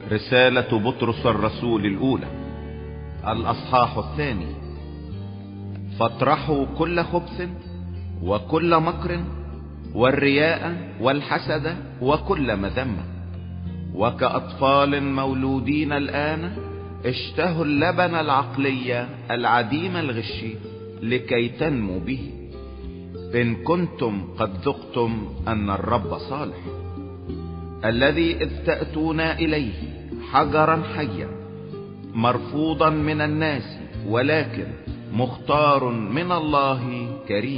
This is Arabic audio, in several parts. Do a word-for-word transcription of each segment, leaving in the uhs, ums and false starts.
رسالة بطرس الرسول الأولى الأصحاح الثاني. فاطرحوا كل خبث وكل مكر والرياء والحسد وكل مذمة، وكأطفال مولودين الآن اشتهوا اللبن العقلي العديم الغش لكي تنموا به، إن كنتم قد ذقتم أن الرب صالح، الذي إذ تأتون إليه حجرا حيا مرفوضا من الناس ولكن مختار من الله كريم،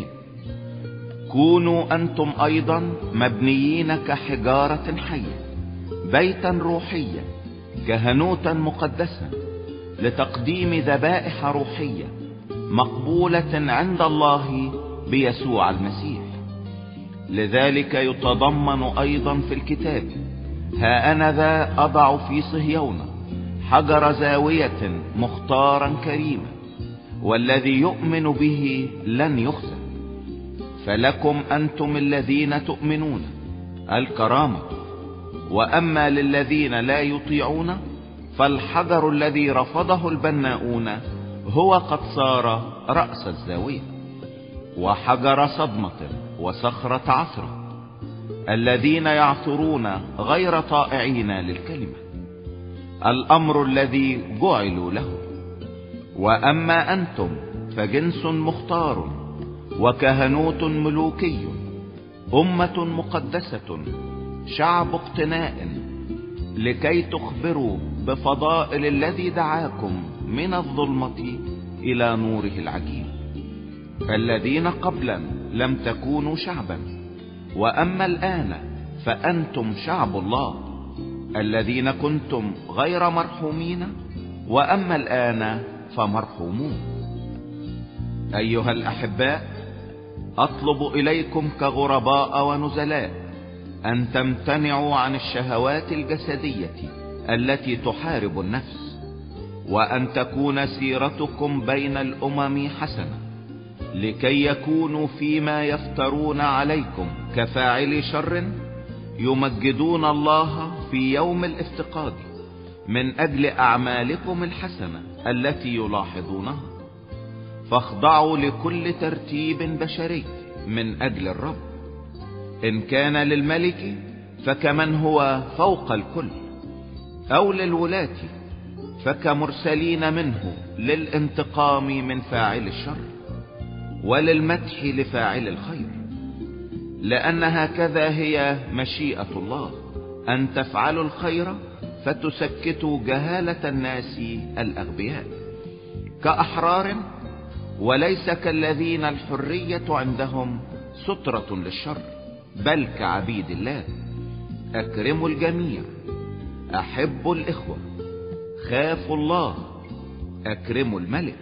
كونوا أنتم أيضا مبنيين كحجارة حية بيتا روحيا كهنوتا مقدسا لتقديم ذبائح روحية مقبولة عند الله بيسوع المسيح. لذلك يتضمن أيضا في الكتاب: ها أنا ذا أضع في صهيون حجر زاوية مختارا كريما، والذي يؤمن به لن يخزى. فلكم أنتم الذين تؤمنون الكرامة، وأما للذين لا يطيعون فالحجر الذي رفضه البناؤون هو قد صار رأس الزاوية، وحجر صدمة وصخرة عثرة، الذين يعثرون غير طائعين للكلمة الأمر الذي جعلوا له. وأما أنتم فجنس مختار وكهنوت ملوكي، أمة مقدسة، شعب اقتناء، لكي تخبروا بفضائل الذي دعاكم من الظلمة إلى نوره العجيب، الذين قبلا لم تكونوا شعبا، وأما الآن فأنتم شعب الله، الذين كنتم غير مرحومين وأما الآن فمرحومون. أيها الأحباء، أطلب إليكم كغرباء ونزلاء أن تمتنعوا عن الشهوات الجسدية التي تحارب النفس، وأن تكون سيرتكم بين الأمم حسنة، لكي يكونوا فيما يفترون عليكم كفاعل شر يمجدون الله في يوم الافتقاد من أجل أعمالكم الحسنة التي يلاحظونها. فاخضعوا لكل ترتيب بشري من أجل الرب، إن كان للملك فكمن هو فوق الكل، أو للولاة فكمرسلين منه للانتقام من فاعل الشر وللمدح لفاعل الخير، لأن هكذا هي مشيئة الله، أن تفعلوا الخير فتسكتوا جهالة الناس الأغبياء، كأحرار وليس كالذين الحرية عندهم سترة للشر، بل كعبيد الله. أكرموا الجميع، أحبوا الإخوة، خافوا الله، أكرموا الملك.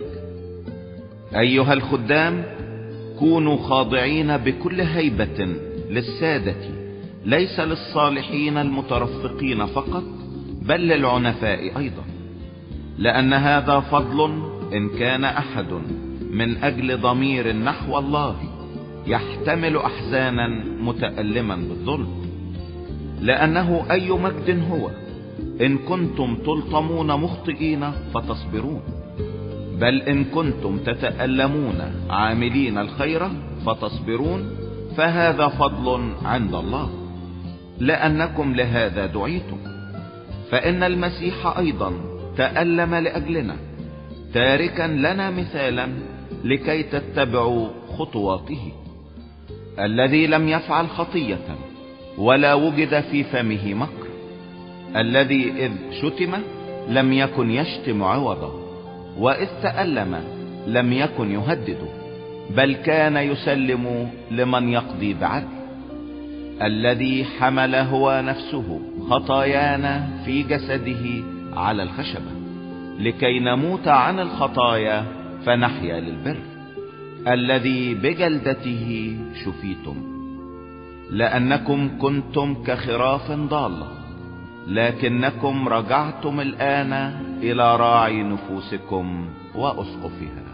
أيها الخدام، كونوا خاضعين بكل هيبة للسادة، ليس للصالحين المترفقين فقط بل للعنفاء أيضا، لأن هذا فضل إن كان أحد من أجل ضمير نحو الله يحتمل أحزانا متألما بالظلم. لأنه أي مجد هو إن كنتم تلطمون مخطئين فتصبرون، بل إن كنتم تتألمون عاملين الخير فتصبرون، فهذا فضل عند الله، لأنكم لهذا دعيتم. فإن المسيح أيضا تألم لأجلنا، تاركا لنا مثالا لكي تتبعوا خطواته، الذي لم يفعل خطية ولا وجد في فمه مكر، الذي إذ شتم لم يكن يشتم عوضا، وإذ تألم لم يكن يهدد، بل كان يسلم لمن يقضي بعدل، الذي حمل هو نفسه خطايانا في جسده على الخشبة، لكي نموت عن الخطايا فنحيا للبر، الذي بجلدته شفيتم. لأنكم كنتم كخراف ضالة، لكنكم رجعتم الآن إلى راعي نفوسكم وأسقفها.